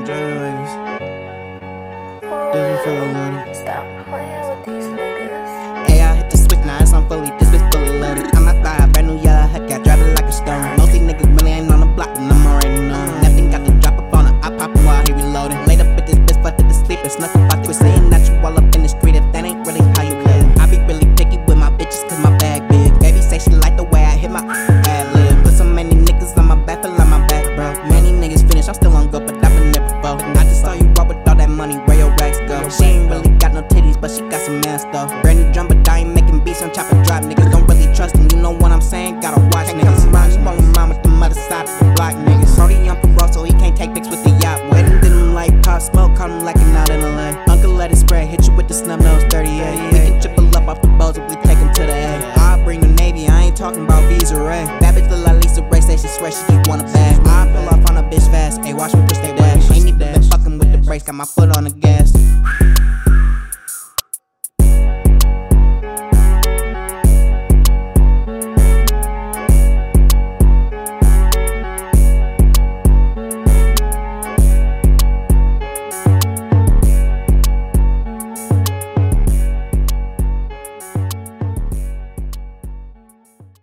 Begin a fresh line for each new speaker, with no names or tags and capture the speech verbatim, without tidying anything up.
them drugs. Doesn't feel loaded.
Stop playing with these niggas.
Hey, I hit the switch, now it's on fully, this bitch fully loaded. I'm a fire, brand new yellow Hellcat, driving like a stone. Most these niggas really ain't on the block, and I'm already known. Nothing got to drop up on her, I pop him while he reloading. Laid up with this bitch, fucked to the sleep, and snuck up out the saying that you all up in the street, if that ain't really how you live. I be really picky with my bitches, cause my bag big. Baby say she like the way I hit my ad lib. Put so many niggas on my back, feel like my back, bro. Many niggas finish, I'm still on go, but I've been there before. And I just saw you roll with all that money, where your racks go. She ain't really got no titties, but she got some ass though. Brand new drum, but I ain't making beats on chop and drop. Niggas don't really trust him, you know what I'm saying? Gotta watch niggas. Come around, you rolling around with the mother side of the block, niggas. Brody on parole, so he can't take pics with the yacht. Waiting, didn't like pop smoke, caught him lacking out in L A. Uncle let it spray, hit you with the snub nose thirty-eight. We can triple up off the bows if we take him to the A. I'll bring the Navy, I ain't talking about Visa Ray. Bad bitch look like Lisa Ray, say she swear she just want a bag. I pull off on a bitch fast, ayy, watch me push that dash. Ain't even been fucking with the brakes, got my foot on the gas.